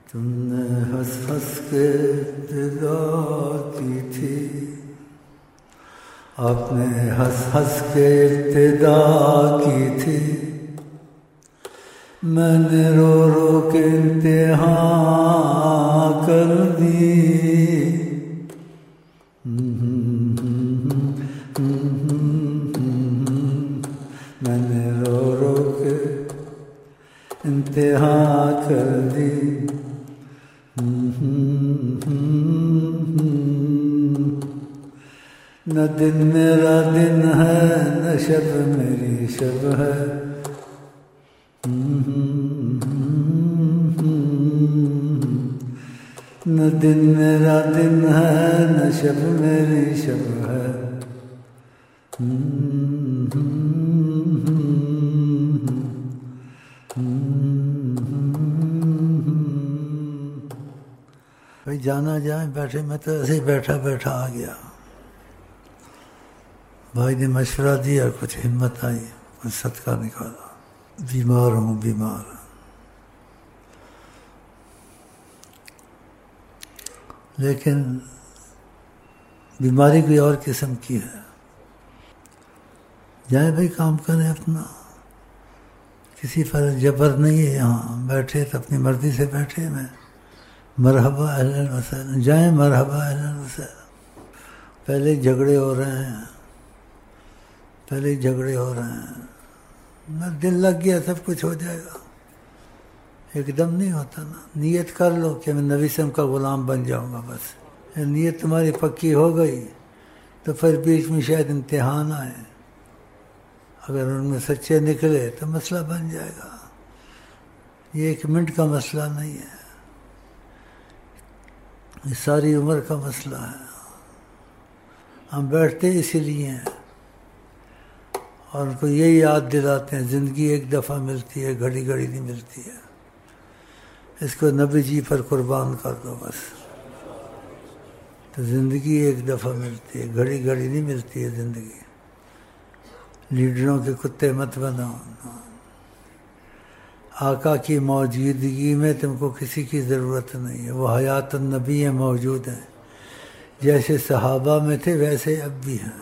تم نے ہنس ہنس کے ابتدا کی تھی، آپ نے ہنس ہنس کے ابتدا کی تھی، میں نے رو رو کے انتہا کر دی۔ میں نے رو رو کے انتہا کر دی۔ نہ دن میرا دن ہے نہ شب میری شب ہے، نہ دن میرا دن ہے نہ شب میری شب ہے۔ بھائی جانا جائیں، بیٹھے میں تو ایسے ہی بیٹھا بیٹھا آ گیا۔ بھائی نے مشورہ دیا، کچھ ہمت آئی، کچھ صدقہ نکالا۔ بیمار ہوں بیمار، لیکن بیماری کوئی اور قسم کی ہے۔ جائیں بھائی کام کریں اپنا، کسی پر جبر نہیں ہے۔ یہاں بیٹھے تو اپنی مرضی سے بیٹھے، میں مرحبا اہلا وسہلا، جائیں مرحبا اہلا وسہلا۔ پہلے جھگڑے ہو رہے ہیں، دل لگ گیا سب کچھ ہو جائے گا۔ ایک دم نہیں ہوتا نا، نیت کر لو کہ میں نبی وسلم کا غلام بن جاؤں گا، بس نیت تمہاری پکی ہو گئی تو پھر بیچ میں شاید امتحان آئے، اگر ان میں سچے نکلے تو مسئلہ بن جائے گا۔ یہ ایک منٹ کا مسئلہ نہیں ہے، یہ ساری عمر کا مسئلہ ہے۔ ہم بیٹھتے اسی لیے ہیں اور ان کو یہی یاد دلاتے ہیں، زندگی ایک دفعہ ملتی ہے، گھڑی گھڑی نہیں ملتی ہے، اس کو نبی جی پر قربان کر دو بس۔ تو زندگی ایک دفعہ ملتی ہے، گھڑی گھڑی نہیں ملتی ہے زندگی۔ لیڈروں کے کتے مت بناؤ، آقا کی موجودگی میں تم کو کسی کی ضرورت نہیں ہے، وہ حیات النبی ہیں، موجود ہیں، جیسے صحابہ میں تھے ویسے اب بھی ہیں۔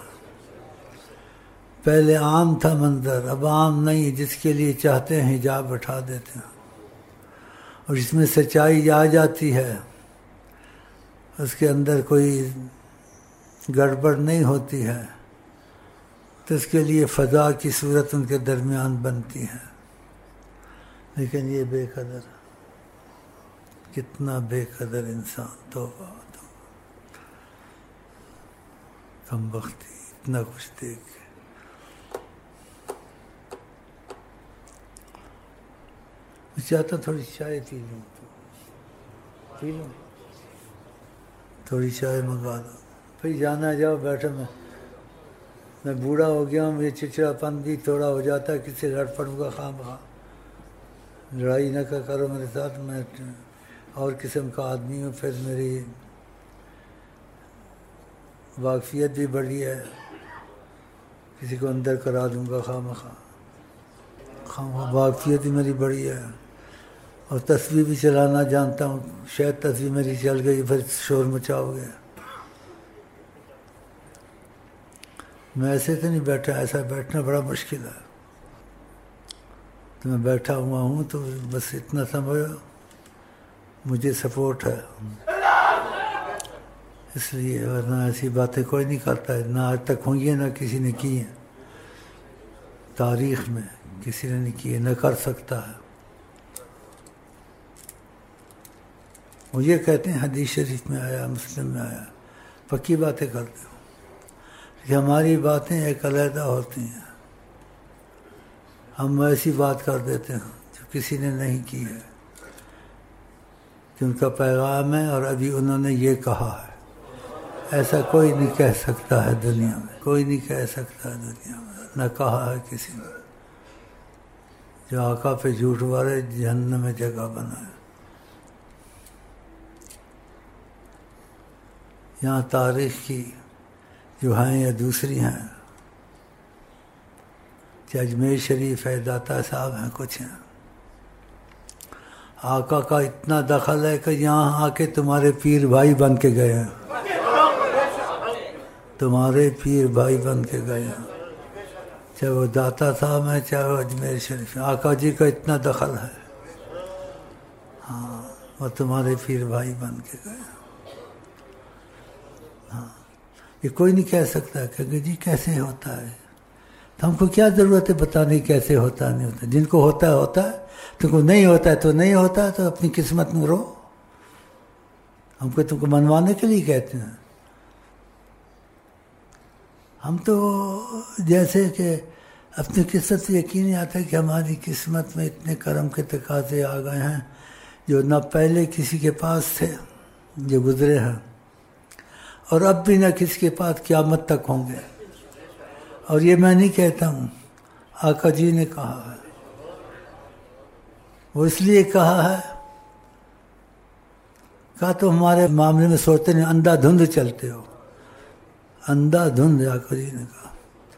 پہلے عام تھا منظر، اب عام نہیں، جس کے لیے چاہتے ہیں حجاب اٹھا دیتے ہیں، اور جس میں سچائی آ جاتی ہے، اس کے اندر کوئی گڑبڑ نہیں ہوتی ہے، تو اس کے لیے فضا کی صورت ان کے درمیان بنتی ہے۔ لیکن یہ بے قدر، کتنا بے قدر انسان، توبہ توبہ، کم بختی، اتنا کچھ دیکھ کے۔ میں چاہتا تھوڑی چائے پی لوں، تھوڑی چائے منگا لو۔ پھر جانا جاؤ، بیٹھو، میں بوڑھا ہو گیا ہوں، مجھے چچڑا پن بھی تھوڑا ہو جاتا ہے، کسی سے لڑ پڑوں گا خواہ مخواہ۔ لڑائی نہ کرو میرے ساتھ، میں اور قسم کا آدمی ہوں، پھر میری واقفیت بھی بڑی ہے، کسی کو اندر کرا دوں گا خواہ مخواہ، واقفیت بھی میری بڑی ہے، اور تسبیح بھی چلانا جانتا ہوں، شاید تسبیح میری چل گئی پھر شور مچاؤ گے۔ میں ایسے تو نہیں بیٹھا، ایسا بیٹھنا بڑا مشکل ہے، تو میں بیٹھا ہوا ہوں، تو بس اتنا سمجھو مجھے سپورٹ ہے، اس لیے، ورنہ ایسی باتیں کوئی نہیں کرتا ہے، نہ آج تک ہوئی ہیں، نہ کسی نے کی ہیں، تاریخ میں کسی نے نہیں کی ہے، نہ کر سکتا ہے۔ وہ یہ کہتے ہیں، حدیث شریف میں آیا، مسلم میں آیا، پکی باتیں کرتے ہو کہ ہماری باتیں ایک علیحدہ ہوتی ہیں، ہم ایسی بات کر دیتے ہیں جو کسی نے نہیں کی ہے، کہ ان کا پیغام ہے اور ابھی انہوں نے یہ کہا ہے۔ ایسا کوئی نہیں کہہ سکتا ہے دنیا میں، کوئی نہیں کہہ سکتا ہے دنیا میں، نہ کہا ہے کسی نے۔ جو آقا پہ جھوٹ مارے جہنم میں جگہ بنائے۔ یہاں تاریخ کی جو ہیں یا دوسری ہیں، اجمیر شریف ہے، داتا صاحب ہیں، کچھ ہیں، آقا کا اتنا دخل ہے کہ یہاں آ کے تمہارے پیر بھائی بن کے گئے ہیں، تمہارے پیر بھائی بن کے گئے ہیں، چاہے وہ داتا صاحب ہیں چاہے وہ اجمیر شریف ہیں، آقا جی کا اتنا دخل ہے، ہاں وہ تمہارے پیر بھائی بن کے گئے ہیں۔ ہاں یہ کوئی نہیں کہہ سکتا کہ جی کیسے ہوتا ہے، تو ہم کو کیا ضرورت ہے بتانے کیسے ہوتا نہیں ہوتا، جن کو ہوتا ہے ہوتا ہے، تم کو نہیں ہوتا ہے تو نہیں ہوتا ہے، تو اپنی قسمت میں رو، ہم کو تم کو منوانے کے لیے کہتے ہیں۔ ہم تو جیسے کہ اپنی قسمت سے یقین نہیں آتا کہ ہماری قسمت میں اتنے کرم کے تقاضے آ گئے ہیں جو نہ پہلے کسی کے پاس تھے جو گزرے ہیں، اور اب بھی نہ کسی کے پاس قیامت تک ہوں گے۔ اور یہ میں نہیں کہتا ہوں، آقا جی نے کہا ہے، وہ اس لیے کہا ہے، کہا تو ہمارے معاملے میں سوچتے نہیں، اندھا دھند چلتے ہو، اندھا دھند، آقا جی نے کہا،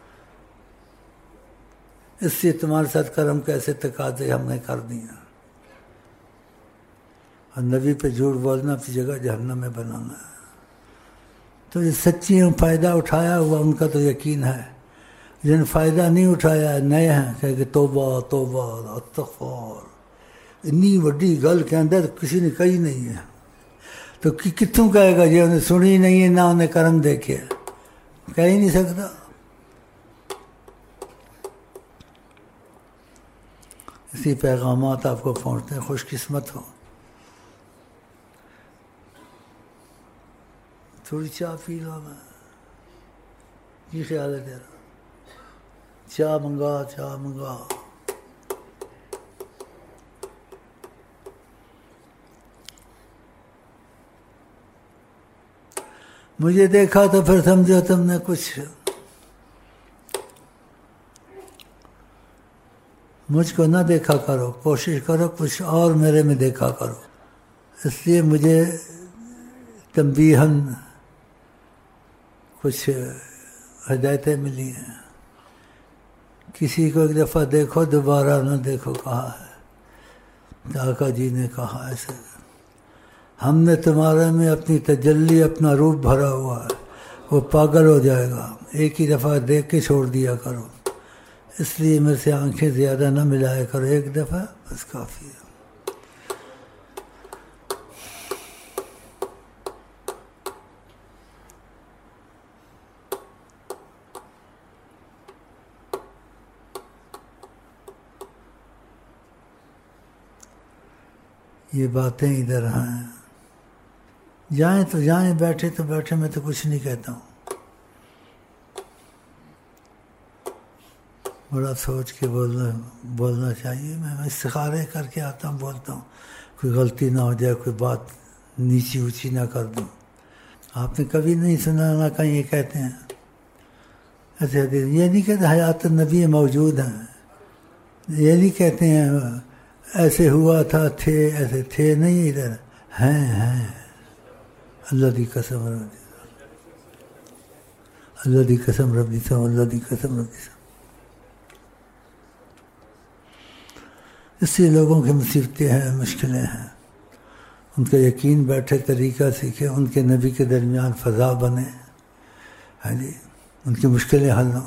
اس سے تمہارے ساتھ کرم کیسے تقاضے ہم نے کر دیا، اور نبی پہ جھوٹ بولنا اپنی جگہ جہنم میں بنانا ہے۔ تو یہ سچی فائدہ اٹھایا ہوا ان کا تو یقین ہے، جن فائدہ نہیں اٹھایا نئے ہیں کہ توبہ توبہ استغفار، اتنی بڑی گل کے اندر کسی نے کہی نہیں ہے، تو کتوں کہے گا، یہ انہیں سنی نہیں ہے نہ انہیں کرم دیکھے، کہہ ہی نہیں سکتا۔ اسی پیغامات آپ کو پہنچتے ہیں، خوش قسمت ہو۔ تھوڑی چائے پی لو، میں کی خیال ہے تیرا؟ چائے منگا، چائے منگا۔ مجھے دیکھا تو پھر سمجھو تم نے کچھ، مجھ کو نہ دیکھا کرو، کوشش کرو کچھ اور میرے میں دیکھا کرو۔ اس لیے مجھے تنبیہاً کچھ ہدایتیں ملی ہیں، کسی کو ایک دفعہ دیکھو دوبارہ نہ دیکھو کہا ہے، آقا جی نے کہا ایسے، ہم نے تمہارے میں اپنی تجلی اپنا روپ بھرا ہوا ہے، وہ پاگل ہو جائے گا، ایک ہی دفعہ دیکھ کے چھوڑ دیا کرو، اس لیے میرے سے آنکھیں زیادہ نہ ملایا کرو، ایک دفعہ بس کافی ہے۔ یہ باتیں ادھر ہیں، جائیں تو جائیں، بیٹھے تو بیٹھے، میں تو کچھ نہیں کہتا ہوں، بڑا سوچ کے بولنا چاہیے، میں استخارے کر کے آتا ہوں، بولتا ہوں، کوئی غلطی نہ ہو جائے، کوئی بات نیچی اونچی نہ کر دوں۔ آپ نے کبھی نہیں سنا، نہ کہیں یہ کہتے ہیں ایسے، یہ نہیں کہتے حیات النبی موجود ہیں، یہ نہیں کہتے ہیں ایسے ہوا تھا، تھے ایسے تھے، نہیں، ادھر ہیں، اللہ دی قسم ربی، اللہ دی قسم ربی سم، اللہ دی قسم ربی سم۔ اس سے لوگوں کی مصیبتیں ہیں، مشکلیں ہیں، ان کا یقین بیٹھے، طریقہ سیکھے، ان کے نبی کے درمیان فضا بنے، ہاں جی، ان کی مشکلیں حل ہوں۔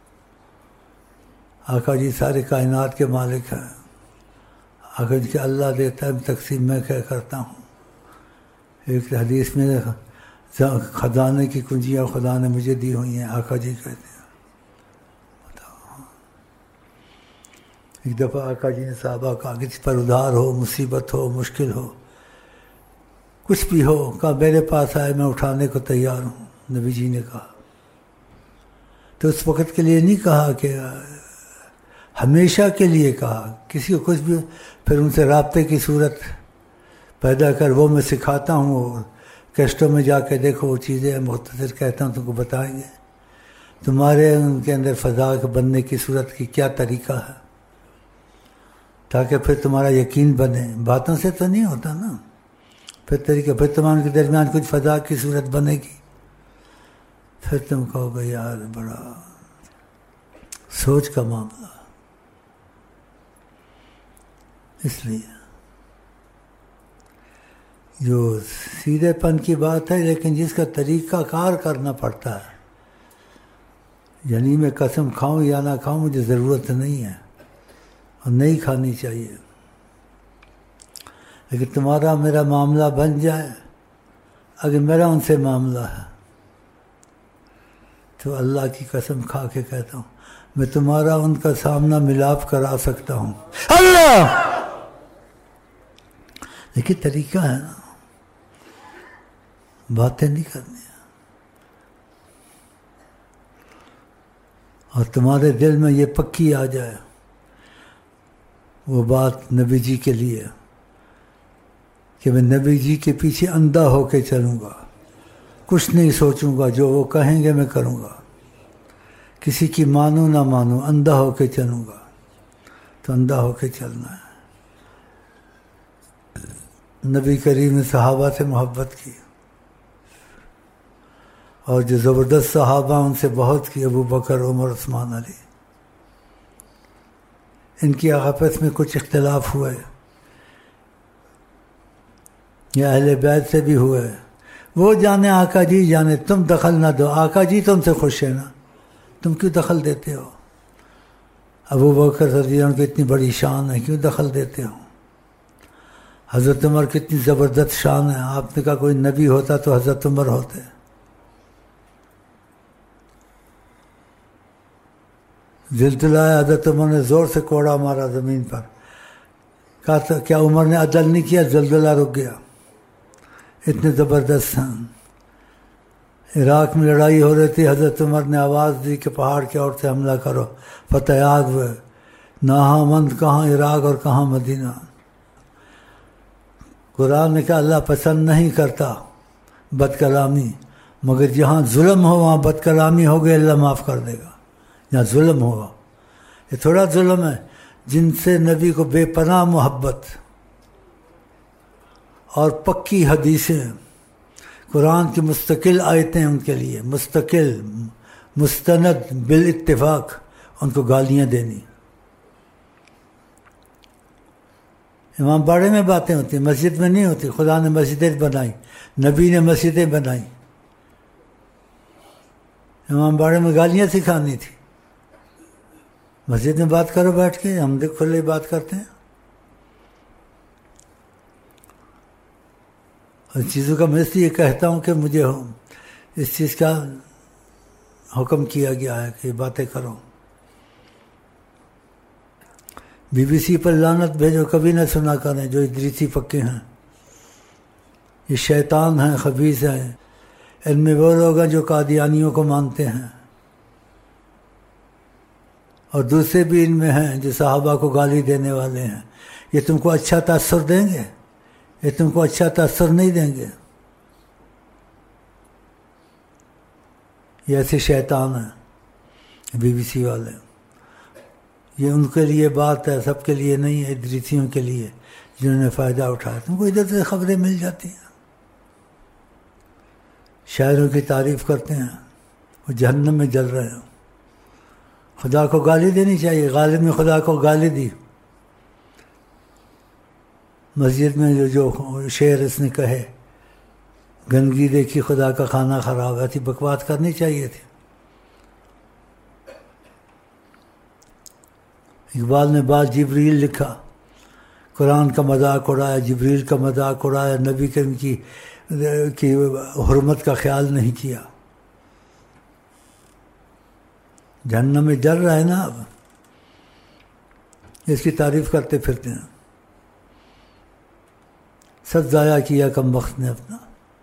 آقا جی سارے کائنات کے مالک ہیں، آقا جی کہ اللہ دیتا ہے تقسیم میں کیا کرتا ہوں۔ ایک حدیث میں خزانے کی کنجیاں خدا نے مجھے دی ہوئی ہیں، آقا جی کہتے ہیں، بتاؤ۔ ایک دفعہ آقا جی نے صحابہ کہا کسی پر ادھار ہو، مصیبت ہو، مشکل ہو، کچھ بھی ہو، کہا میرے پاس آئے، میں اٹھانے کو تیار ہوں، نبی جی نے کہا۔ تو اس وقت کے لیے نہیں کہا کہ ہمیشہ کے لیے کہا، کسی کو کچھ بھی، پھر ان سے رابطے کی صورت پیدا کر، وہ میں سکھاتا ہوں، اور کیسٹوں میں جا کے دیکھو وہ چیزیں مختصر کہتا ہوں، تم کو بتائیں گے تمہارے ان کے اندر فضا بننے کی صورت کی کیا طریقہ ہے، تاکہ پھر تمہارا یقین بنے، باتوں سے تو نہیں ہوتا نا، پھر طریقہ، پھر تمہارے کے درمیان کچھ فضا کی صورت بنے گی، پھر تم کہو گے یار بڑا سوچ کا معاملہ۔ اس لیے جو سیدھے پن کی بات ہے، لیکن جس کا طریقہ کار کرنا پڑتا ہے. یعنی میں قسم کھاؤں یا نہ کھاؤں مجھے ضرورت نہیں ہے اور نہیں کھانی چاہیے، لیکن تمہارا میرا معاملہ بن جائے. اگر میرا ان سے معاملہ ہے تو اللہ کی قسم کھا کے کہتا ہوں میں تمہارا ان کا سامنا ملاپ کرا سکتا ہوں. اللہ لیکن طریقہ ہے نا، باتیں نہیں کرنی ہیں. اور تمہارے دل میں یہ پکی آ جائے وہ بات نبی جی کے لیے کہ میں نبی جی کے پیچھے اندھا ہو کے چلوں گا، کچھ نہیں سوچوں گا، جو وہ کہیں گے میں کروں گا، کسی کی مانوں نہ مانوں، اندھا ہو کے چلوں گا. تو اندھا ہو کے چلنا ہے. نبی کریم نے صحابہ سے محبت کی، اور جو زبردست صحابہ ان سے بہت کی، ابو بکر، عمر، عثمان، علی. ان کی آپس میں کچھ اختلاف ہوئے یا اہل بیت سے بھی ہوئے، وہ جانے آقا جی جانے، تم دخل نہ دو. آقا جی تم سے خوش ہے نا، تم کیوں دخل دیتے ہو؟ ابو بکر رضی اللہ عنہ کی اتنی بڑی شان ہے، کیوں دخل دیتے ہو؟ حضرت عمر کی اتنی زبردست شان ہے، آپ نے کہا کوئی نبی ہوتا تو حضرت عمر ہوتے. زلزلہ آیا، حضرت عمر نے زور سے کوڑا مارا زمین پر. کہا تھا کیا عمر نے عدل نہیں کیا؟ زلزلہ رک گیا. اتنے زبردست ہیں. عراق میں لڑائی ہو رہی تھی، حضرت عمر نے آواز دی کہ پہاڑ کی اور سے حملہ کرو. فتح آگ ہوئے. ناہا مند کہاں عراق اور کہاں مدینہ. قرآن نے کہا اللہ پسند نہیں کرتا بد کلامی، مگر جہاں ظلم ہو وہاں بد کلامی ہو گئی اللہ معاف کر دے گا. جہاں ظلم ہوگا، یہ تھوڑا ظلم ہے جن سے نبی کو بے پناہ محبت اور پکی حدیثیں، قرآن کی مستقل آیتیں ان کے لیے مستقل مستند بالاتفاق، ان کو گالیاں دینی. امام باڑے میں باتیں ہوتی ہیں، مسجد میں نہیں ہوتی. خدا نے مسجدیں بنائی، نبی نے مسجدیں بنائی. امام باڑے میں گالیاں سکھانی تھی. مسجد میں بات کرو بیٹھ کے، ہم دیکھ کھلے بات کرتے ہیں. اور چیزوں کا میں اس لیے کہتا ہوں کہ مجھے اس چیز کا حکم کیا گیا ہے کہ باتیں کرو. BBC پر لعنت بھیجو، کبھی نہ سنا کریں جو ادریسی پکے ہیں. یہ شیطان ہیں، خبیث ہیں. ان میں وہ لوگ ہیں جو قادیانیوں کو مانتے ہیں، اور دوسرے بھی ان میں ہیں جو صحابہ کو گالی دینے والے ہیں. یہ تم کو اچھا تاثر دیں گے؟ یہ تم کو اچھا تاثر نہیں دیں گے. یہ ایسے شیطان ہیں BBC والے. یہ ان کے لیے بات ہے، سب کے لیے نہیں ہے، ادریسیوں کے لیے جنہوں نے فائدہ اٹھایا. تم کو ادھر سے خبریں مل جاتی ہیں. شاعروں کی تعریف کرتے ہیں، وہ جہنم میں جل رہے ہیں. خدا کو گالی دینی چاہیے. غالب نے خدا کو گالی دی. مسجد میں جو شعر اس نے کہے، گندگی دیکھی خدا کا کھانا خراب، ایسی بکواس کرنی چاہیے تھی. اقبال نے بعد جبریل لکھا، قرآن کا مذاق اڑایا، جبریل کا مذاق اڑایا، نبی کریم کی حرمت کا خیال نہیں کیا. جہنم میں جل رہا ہے نا. اب اس کی تعریف کرتے پھرتے ہیں. سب ضائع کیا کم وقت نے اپنا.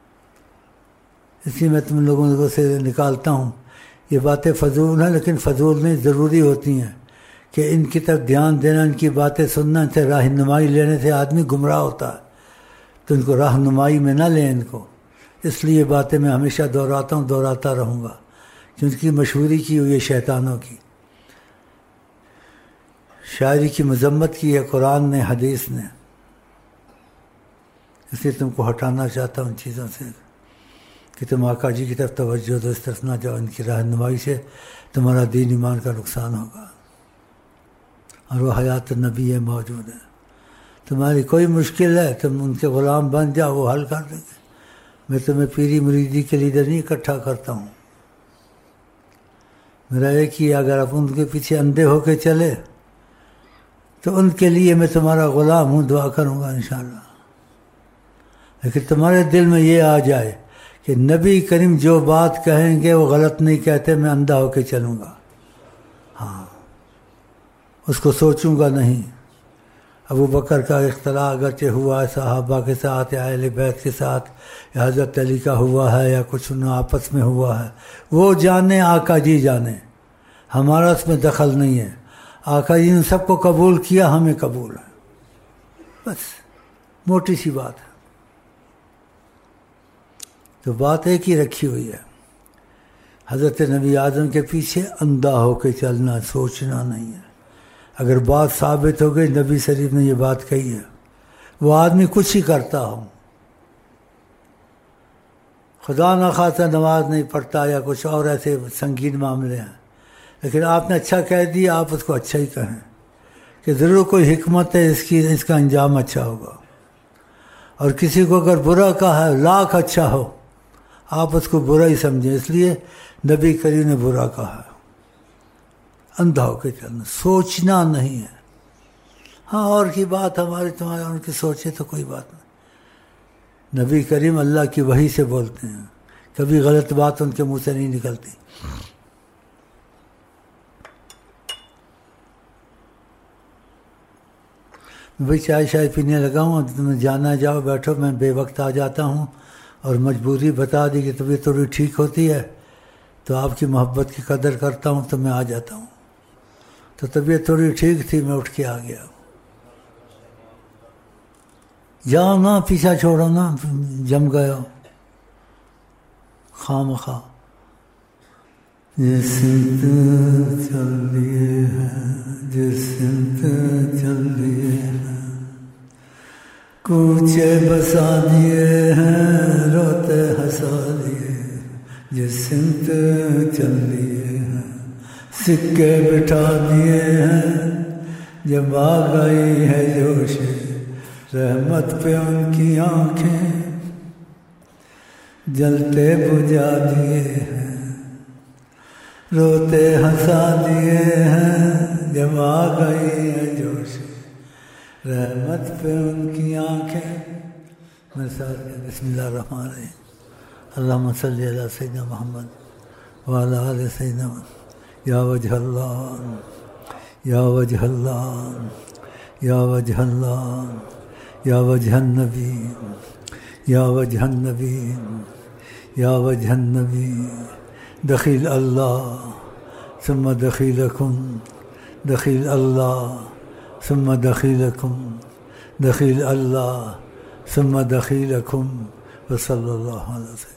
اس لیے میں تم لوگوں سے نکالتا ہوں. یہ باتیں فضول ہیں، لیکن فضول نہیں، ضروری ہوتی ہیں کہ ان کی طرف دھیان دینا، ان کی باتیں سننا، ان سے رہنمائی لینے سے آدمی گمراہ ہوتا ہے. تو ان کو رہنمائی میں نہ لیں ان کو. اس لیے باتیں میں ہمیشہ دہراتا ہوں، دہراتا رہوں گا، کیونکہ مشہوری کی ہوئی ہے شیطانوں کی. شاعری کی مذمت کی ہے قرآن نے، حدیث نے. اس لیے تم کو ہٹانا چاہتا ہوں ان چیزوں سے کہ تم آقا جی کی طرف توجہ دو، اس طرف نہ جاؤ. ان کی رہنمائی سے تمہارا دین ایمان کا نقصان ہوگا، اور وہ حیات نبی ہے موجود ہے. تمہاری کوئی مشکل ہے تم ان کے غلام بن جاؤ، وہ حل کر دیں گے۔ میں تمہیں پیری مریدی کے لیڈر نہیں اکٹھا کرتا ہوں، میرا ایک ہی، اگر آپ ان کے پیچھے اندھے ہو کے چلے تو ان کے لیے میں تمہارا غلام ہوں، دعا کروں گا انشاءاللہ۔ لیکن تمہارے دل میں یہ آ جائے کہ نبی کریم جو بات کہیں گے وہ غلط نہیں کہتے، میں اندھا ہو کے چلوں گا، ہاں اس کو سوچوں گا نہیں۔ ابو بکر کا اختلاع اگرچہ ہوا ہے صحابہ کے ساتھ یا اہل بیت کے ساتھ یا حضرت علی کا ہوا ہے یا کچھ ان آپس میں ہوا ہے، وہ جانے، آقا جی جانے، ہمارا اس میں دخل نہیں ہے۔ آقا جی نے سب کو قبول کیا، ہمیں قبول ہے، بس موٹی سی بات ہے۔ تو بات ایک ہی رکھی ہوئی ہے، حضرت نبی اعظم کے پیچھے اندھا ہو کے چلنا، سوچنا نہیں ہے۔ اگر بات ثابت ہو گئی نبی شریف نے یہ بات کہی ہے، وہ آدمی کچھ ہی کرتا ہو، خدا نہ خواستہ نماز نہیں پڑھتا یا کچھ اور ایسے سنگین معاملے ہیں، لیکن آپ نے اچھا کہہ دیا، آپ اس کو اچھا ہی کہیں کہ ضرور کوئی حکمت ہے اس کا انجام اچھا ہوگا۔ اور کسی کو اگر برا کہا ہے، لاکھ اچھا ہو، آپ اس کو برا ہی سمجھیں، اس لیے نبی کریم نے برا کہا ہے۔ اندھا ہو کے چلنا، سوچنا نہیں ہے۔ ہاں اور کی بات ہماری تمہاری ان کی سوچے تو کوئی بات نہیں، نبی کریم اللہ کی وحی سے بولتے ہیں، کبھی غلط بات ان کے منہ سے نہیں نکلتی۔ بھائی چائے شائے پینے لگا ہوں، تمہیں جانا جاؤ، بیٹھو، میں بے وقت آ جاتا ہوں، اور مجبوری بتا دی کہ طبیعت تھوڑی ٹھیک ہوتی ہے تو آپ کی محبت کی قدر کرتا ہوں تو میں آ جاتا ہوں۔ تو طبیعت تھوڑی ٹھیک تھی، میں اٹھ کے آ گیا۔ جاؤ نا، پیچھا چھوڑو نا، جم گئے ہو خام خواہ۔ جس سمت چل دیے ہیں، جس سمت چل دیے ہیں، کوچے بسا دیے ہیں، روتے ہنسا دیے، جس سمت چل دیے ہیں، سکے بٹھا دیے ہیں، جب آ گئی ہے جوش رحمت پہ ان کی آنکھیں، جلتے بجھا دیے ہیں، روتے ہنسا دیے ہیں، جب آ گئی ہے جوش رحمت پہ ان کی آنکھیں۔ میرے ساتھ بسم اللہ الرحمن الرحیم، اللہم صلی علی سیدنا محمد وعلی آل سیدنا محمد۔ یا وجہ اللہ، یا وجہ اللہ، یا وجہ اللہ، یا وجہ النبی، یا وجہ النبی، یا وجہ النبی، دخیل اللہ ثم دخیلکم، دخیل اللہ ثم دخیلکم، دخیل اللہ ثم دخیلکم، وصلی اللہ علیہ وسلم۔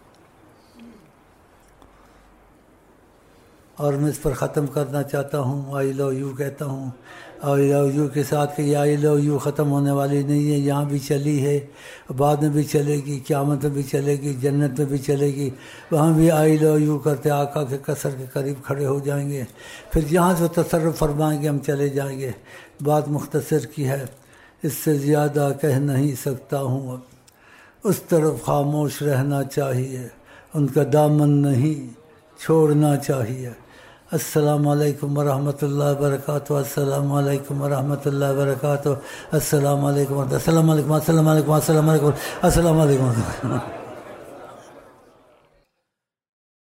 اور میں اس پر ختم کرنا چاہتا ہوں، آئی لو یو کہتا ہوں، آئی لو یو کے ساتھ کہ یہ آئی لو یو ختم ہونے والی نہیں ہے، یہاں بھی چلی ہے، بعد میں بھی چلے گی، قیامت میں بھی چلے گی، جنت میں بھی چلے گی، وہاں بھی آئی لو یو کرتے آقا کے قصر کے قریب کھڑے ہو جائیں گے، پھر جہاں سے تصرف فرمائیں گے ہم چلے جائیں گے۔ بات مختصر کی ہے، اس سے زیادہ کہہ نہیں سکتا ہوں اب۔ اس طرف خاموش رہنا چاہیے، ان کا دامن نہیں چھوڑنا چاہیے۔ السلام علیکم ورحمۃ اللہ وبرکاتہ، السلام علیکم ورحمۃ اللہ وبرکاتہ، السلام علیکم، السلام علیکم، السلام علیکم، السلام علیکم، السلام علیکم۔